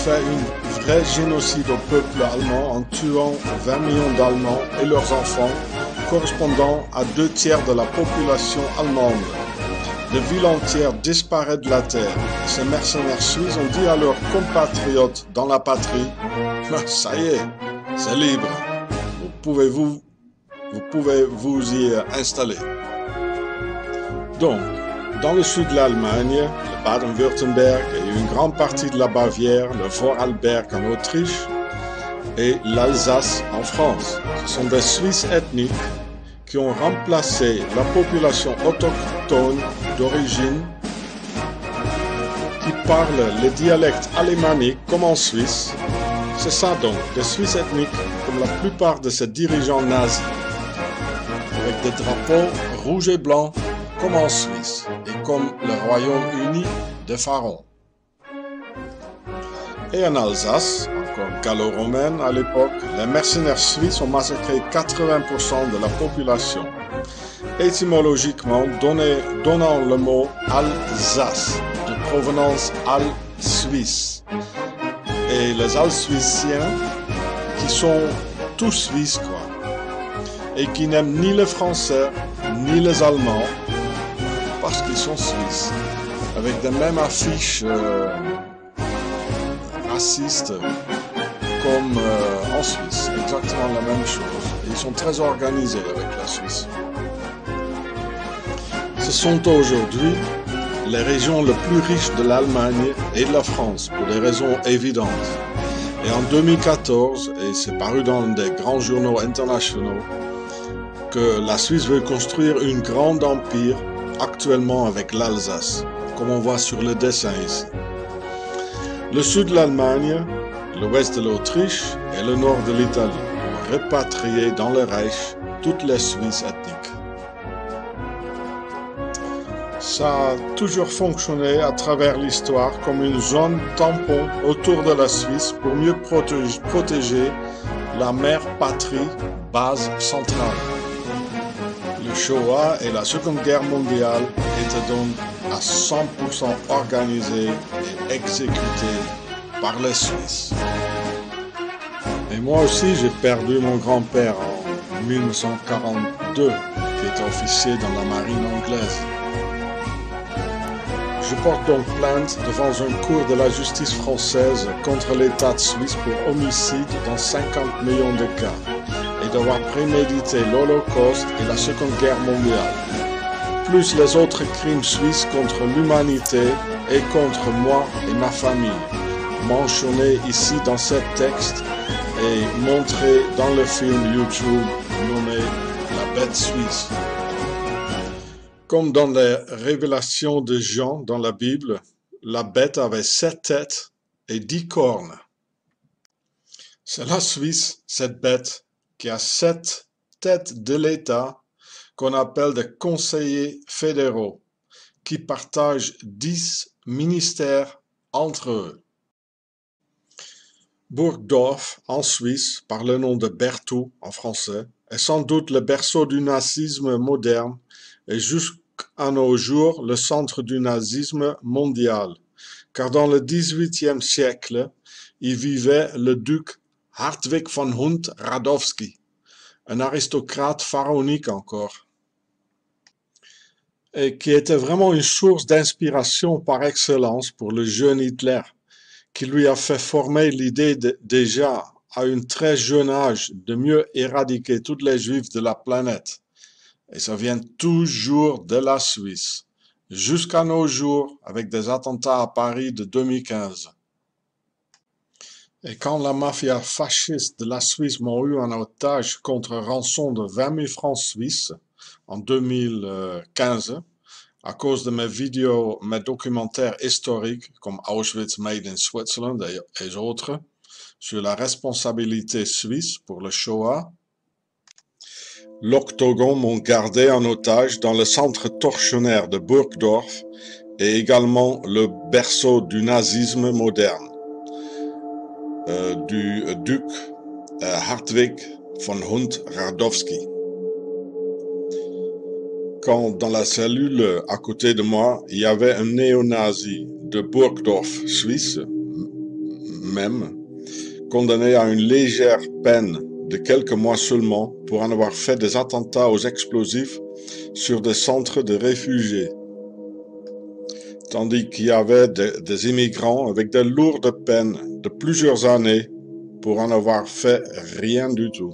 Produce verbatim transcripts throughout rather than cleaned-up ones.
fait un vrai génocide au peuple allemand en tuant vingt millions d'Allemands et leurs enfants, correspondant à deux tiers de la population allemande. Des villes entières disparaissent de la terre. Ces mercenaires suisses ont dit à leurs compatriotes dans la patrie « Ça y est, c'est libre, vous pouvez vous, vous pouvez vous y installer ». Donc, dans le sud de l'Allemagne, le Baden-Württemberg et une grande partie de la Bavière, le Vorarlberg en Autriche et l'Alsace en France, ce sont des Suisses ethniques qui ont remplacé la population autochtone d'origine qui parle les dialectes alémaniques comme en Suisse. C'est ça donc, des Suisses ethniques comme la plupart de ces dirigeants nazis, avec des drapeaux rouges et blancs comme en Suisse et comme le Royaume-Uni de Pharaon. Et en Alsace, encore gallo-romaine à l'époque, les mercenaires suisses ont massacré quatre-vingts pour cent de la population, étymologiquement donné, donnant le mot Alsace, de provenance al-suisse. Et les Alsuissiens, qui sont tous suisses, quoi, et qui n'aiment ni les Français, ni les Allemands, parce qu'ils sont suisses, avec des mêmes affiches euh, racistes comme euh, en Suisse, exactement la même chose. Et ils sont très organisés avec la Suisse. Ce sont aujourd'hui les régions les plus riches de l'Allemagne et de la France, pour des raisons évidentes. Et en deux mille quatorze, et c'est paru dans des grands journaux internationaux, que la Suisse veut construire un grand empire actuellement avec l'Alsace, comme on voit sur le dessin ici. Le sud de l'Allemagne, l'ouest de l'Autriche et le nord de l'Italie ont répatrié dans le Reich toutes les Suisses ethniques. Ça a toujours fonctionné à travers l'histoire comme une zone tampon autour de la Suisse pour mieux protéger, protéger la mère patrie, base centrale. Le Shoah et la Seconde Guerre mondiale étaient donc à cent pour cent organisés et exécutés par les Suisses. Et moi aussi, j'ai perdu mon grand-père en mille neuf cent quarante-deux, qui était officier dans la marine anglaise. Je porte donc plainte devant un cour de la justice française contre l'État de Suisse pour homicide dans cinquante millions de cas et d'avoir prémédité l'Holocauste et la Seconde Guerre mondiale, plus les autres crimes suisses contre l'humanité et contre moi et ma famille, mentionnés ici dans ce texte et montrés dans le film YouTube nommé La Bête Suisse. Comme dans les révélations de Jean dans la Bible, la bête avait sept têtes et dix cornes. C'est la Suisse, cette bête, qui a sept têtes de l'État qu'on appelle des conseillers fédéraux, qui partagent dix ministères entre eux. Burgdorf, en Suisse, par le nom de Berthoud en français, est sans doute le berceau du nazisme moderne et jusqu'à nos jours le centre du nazisme mondial, car dans le dix-huitième siècle, y vivait le duc Hartwig von Hund-Radowski, un aristocrate pharaonique encore, et qui était vraiment une source d'inspiration par excellence pour le jeune Hitler, qui lui a fait former l'idée de, déjà à un très jeune âge de mieux éradiquer toutes les juifs de la planète. Et ça vient toujours de la Suisse, jusqu'à nos jours, avec des attentats à Paris de deux mille quinze. Et quand la mafia fasciste de la Suisse m'a eu en otage contre rançon de vingt mille francs suisses en deux mille quinze, à cause de mes vidéos, mes documentaires historiques comme Auschwitz Made in Switzerland et, et autres, sur la responsabilité suisse pour le Shoah, l'Octogone m'ont gardé en otage dans le centre tortionnaire de Burgdorf et également le berceau du nazisme moderne, euh, du euh, duc euh, Hartwig von Hund-Radowski. Quand dans la cellule à côté de moi, il y avait un néo-nazi de Burgdorf, Suisse, même condamné à une légère peine de quelques mois seulement pour en avoir fait des attentats aux explosifs sur des centres de réfugiés. Tandis qu'il y avait de, des immigrants avec de lourdes peines de plusieurs années pour en avoir fait rien du tout.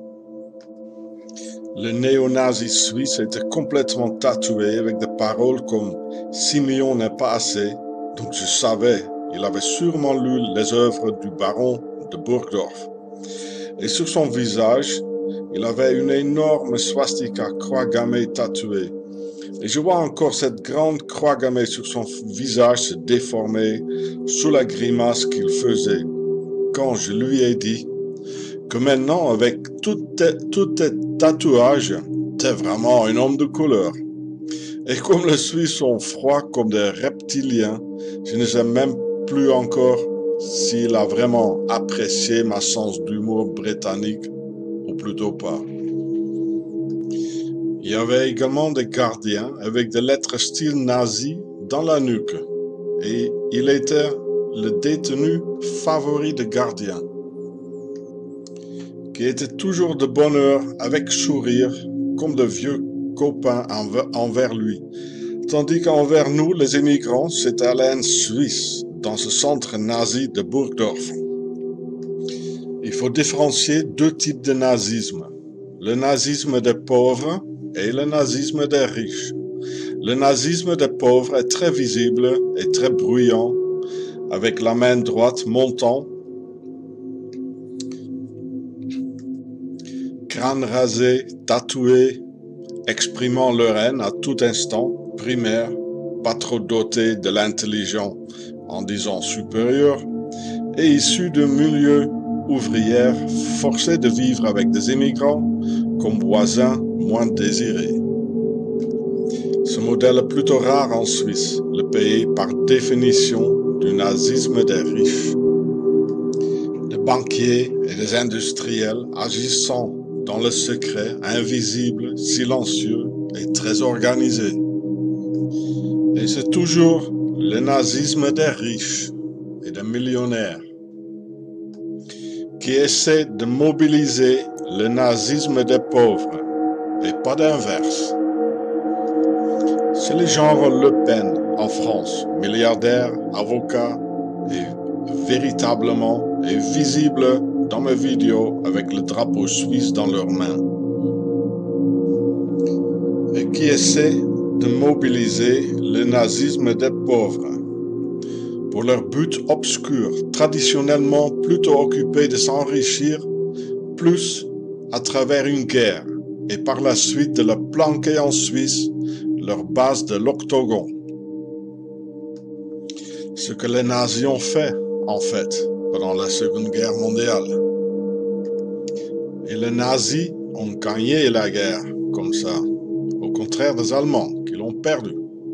Le néo-nazi suisse était complètement tatoué avec des paroles comme « six millions n'est pas assez », donc je savais, il avait sûrement lu les œuvres du baron de Burgdorf. Et sur son visage, il avait une énorme swastika croix gammée tatouée. Et je vois encore cette grande croix gammée sur son visage se déformer sous la grimace qu'il faisait quand je lui ai dit que maintenant, avec tous tes, tous tes tatouages, t'es vraiment un homme de couleur. Et comme les Suisses sont froids comme des reptiliens, je ne sais même plus encore s'il a vraiment apprécié ma sens d'humour britannique, ou plutôt pas. Il y avait également des gardiens avec des lettres style nazi dans la nuque, et il était le détenu favori des gardiens, qui était toujours de bonne heure avec sourire, comme de vieux copains envers lui, tandis qu'envers nous, les immigrants, c'était la haine suisse dans ce centre nazi de Burgdorf. Il faut différencier deux types de nazisme, le nazisme des pauvres et le nazisme des riches. Le nazisme des pauvres est très visible et très bruyant, avec la main droite montant, crâne rasé, tatoué, exprimant leur haine à tout instant, primaire, pas trop doté de l'intelligent en disant supérieur, et issu de milieux ouvriers forcés de vivre avec des immigrants comme voisins moins désirés. Ce modèle est plutôt rare en Suisse, le pays par définition du nazisme des riches. Des banquiers et des industriels agissant dans le secret, invisible, silencieux et très organisé. Et c'est toujours le nazisme des riches et des millionnaires qui essaie de mobiliser le nazisme des pauvres et pas d'inverse. C'est le genre Le Pen en France, milliardaire, avocat et véritablement et visible dans mes vidéos avec le drapeau suisse dans leurs mains et qui essaie de mobiliser le nazisme des pauvres pour leur but obscur, traditionnellement plutôt occupé de s'enrichir plus à travers une guerre et par la suite de leur planquer en Suisse leur base de l'octogon. Ce que les nazis ont fait, en fait, pendant la Seconde Guerre mondiale. Et les nazis ont gagné la guerre, comme ça, au contraire des Allemands, qui l'ont perdue.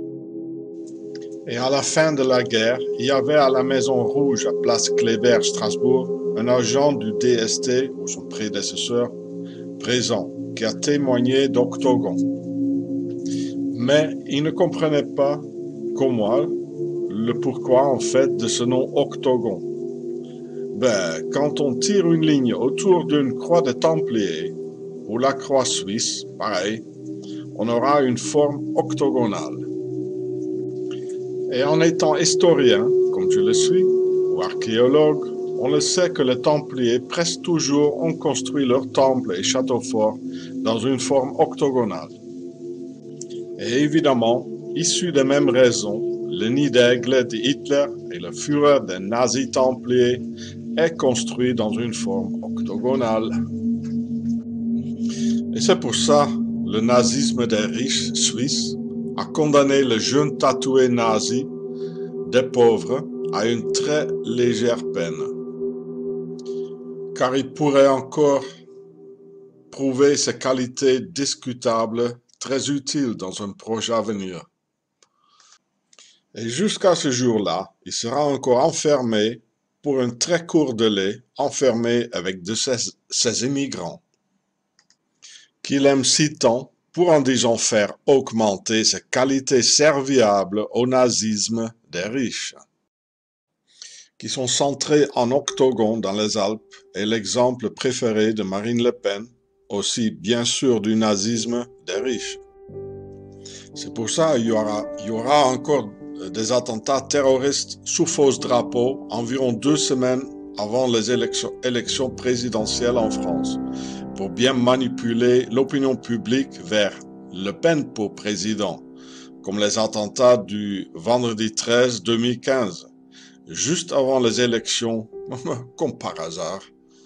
Et à la fin de la guerre, il y avait à la Maison Rouge, à Place Kléber, Strasbourg, un agent du D S T, ou son prédécesseur, présent, qui a témoigné d'octogon. Mais il ne comprenait pas, comme moi, le pourquoi en fait de ce nom octogon. Ben, quand on tire une ligne autour d'une croix de Templiers, ou la croix suisse, pareil, on aura une forme octogonale. Et en étant historien, comme je le suis, ou archéologue, on le sait que les Templiers presque toujours ont construit leurs temples et châteaux forts dans une forme octogonale. Et évidemment, issu des mêmes raisons, le nid d'aigle de Hitler et le Führer des nazis templiers est construit dans une forme octogonale. Et c'est pour ça le nazisme des riches suisses a condamné le jeune tatoué nazi des pauvres à une très légère peine, car il pourrait encore prouver ses qualités discutables très utiles dans un projet à venir. Et jusqu'à ce jour-là, il sera encore enfermé pour un très court délai, enfermé avec de ses, ses immigrants, qu'il aime si tant pour en disant faire augmenter ses qualités serviables au nazisme des riches. qui sont centrés en octogone dans les Alpes, est l'exemple préféré de Marine Le Pen, aussi bien sûr du nazisme des riches. C'est pour ça qu'il y aura, il y aura encore des attentats terroristes sous faux drapeau environ deux semaines avant les élections, élections présidentielles en France, pour bien manipuler l'opinion publique vers Le Pen pour président, comme les attentats du vendredi treize deux mille quinze, juste avant les élections, comme par hasard.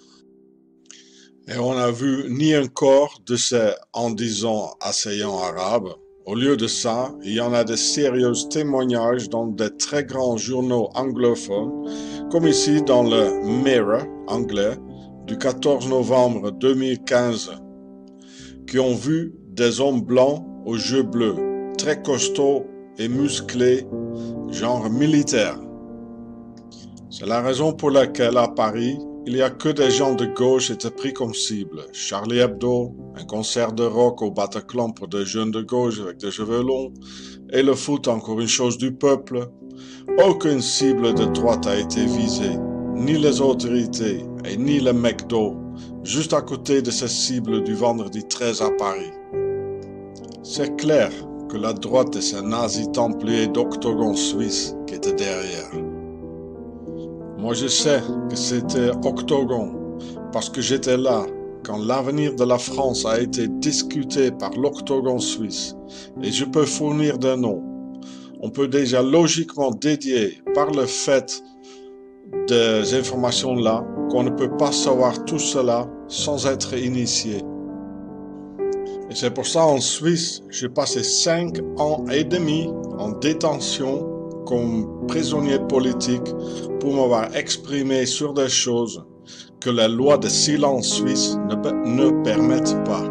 Et on n'a vu ni un corps de ces en-disant assaillants arabes. Au lieu de ça, il y en a de sérieux témoignages dans des très grands journaux anglophones, comme ici dans le Mirror anglais du quatorze novembre deux mille quinze, qui ont vu des hommes blancs aux yeux bleus, très costauds et musclés, genre militaire. C'est la raison pour laquelle à Paris, il n'y a que des gens de gauche étaient pris comme cible. Charlie Hebdo, un concert de rock au Bataclan pour des jeunes de gauche avec des cheveux longs, et le foot encore une chose du peuple. Aucune cible de droite a été visée, ni les autorités et ni le McDo, juste à côté de ces cibles du vendredi treize à Paris. C'est clair que la droite et ses nazis templiers d'octogone suisse qui étaient derrière. Moi je sais que c'était octogone parce que j'étais là quand l'avenir de la France a été discuté par l'octogone suisse et je peux fournir des noms. On peut déjà logiquement dédier par le fait des informations là qu'on ne peut pas savoir tout cela sans être initié. Et c'est pour ça en Suisse, j'ai passé cinq ans et demi en détention comme prisonnier politique pour m'avoir exprimé sur des choses que la loi de silence suisse ne, ne permettent pas.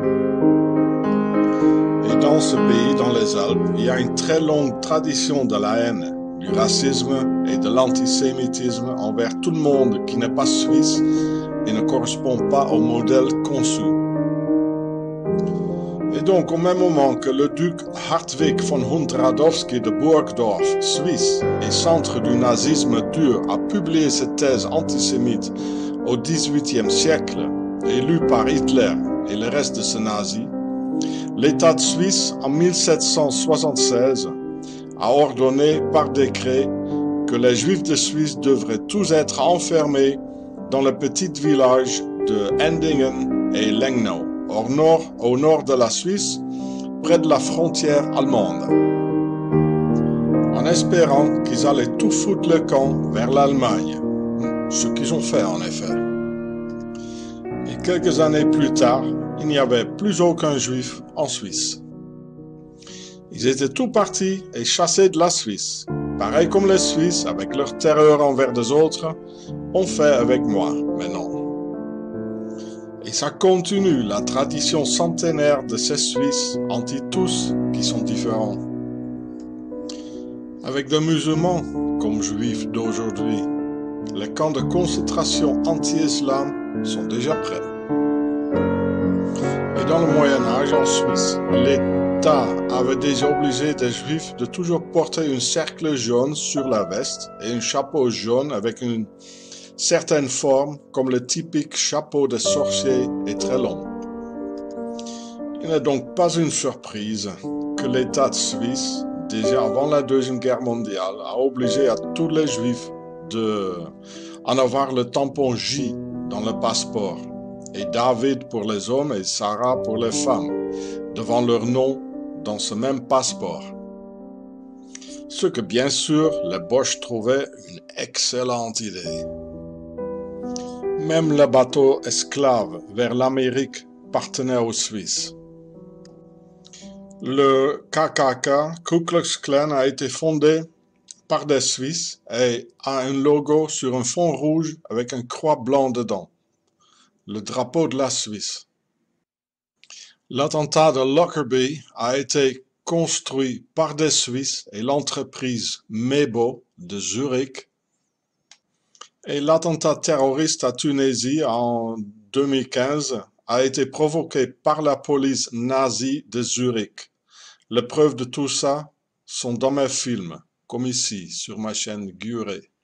Et dans ce pays, dans les Alpes, il y a une très longue tradition de la haine, du racisme et de l'antisémitisme envers tout le monde qui n'est pas suisse et ne correspond pas au modèle conçu. Et donc, au même moment que le duc Hartwig von Hund-Radowski de Burgdorf, Suisse, et centre du nazisme dur, a publié cette thèse antisémite au dix-huitième siècle, élu par Hitler et le reste de ces nazis, l'État de Suisse, en mille sept cent soixante-seize, a ordonné par décret que les Juifs de Suisse devraient tous être enfermés dans le petit village de Endingen et Lengnau, au nord, au nord de la Suisse, près de la frontière allemande, en espérant qu'ils allaient tout foutre le camp vers l'Allemagne, ce qu'ils ont fait en effet. Et quelques années plus tard, il n'y avait plus aucun juif en Suisse. Ils étaient tous partis et chassés de la Suisse, pareil comme les Suisses, avec leur terreur envers des autres, ont fait avec moi maintenant. Et ça continue la tradition centenaire de ces Suisses anti-tous qui sont différents. Avec des musulmans comme juifs d'aujourd'hui, les camps de concentration anti-islam sont déjà prêts. Et dans le Moyen-Âge en Suisse, l'État avait déjà obligé des juifs de toujours porter un cercle jaune sur la veste et un chapeau jaune avec une certaines formes, comme le typique chapeau de sorcier, est très long. Il n'est donc pas une surprise que l'État suisse, déjà avant la Deuxième Guerre mondiale, a obligé à tous les Juifs de en avoir le tampon J dans le passeport, et David pour les hommes et Sarah pour les femmes, devant leur nom dans ce même passeport. Ce que bien sûr, les Boches trouvaient une excellente idée. Même le bateau esclave vers l'Amérique appartenait aux Suisses. Le K K K, Ku Klux Klan, a été fondé par des Suisses et a un logo sur un fond rouge avec une croix blanche dedans, le drapeau de la Suisse. L'attentat de Lockerbie a été construit par des Suisses et l'entreprise Mebo de Zurich. Et l'attentat terroriste à Tunisie en deux mille quinze a été provoqué par la police nazie de Zurich. Les preuves de tout ça sont dans mes films, comme ici sur ma chaîne Guré.